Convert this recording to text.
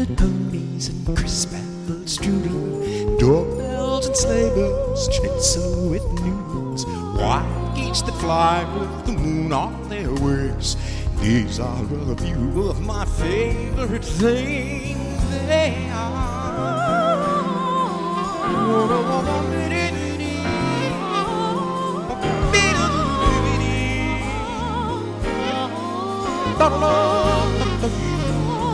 red-headed ponies and crisp apple strudel, doorbells and sleigh bells, schnitzel with news, white geese that fly with the moon on their wings. These are a few of my favorite things. They are.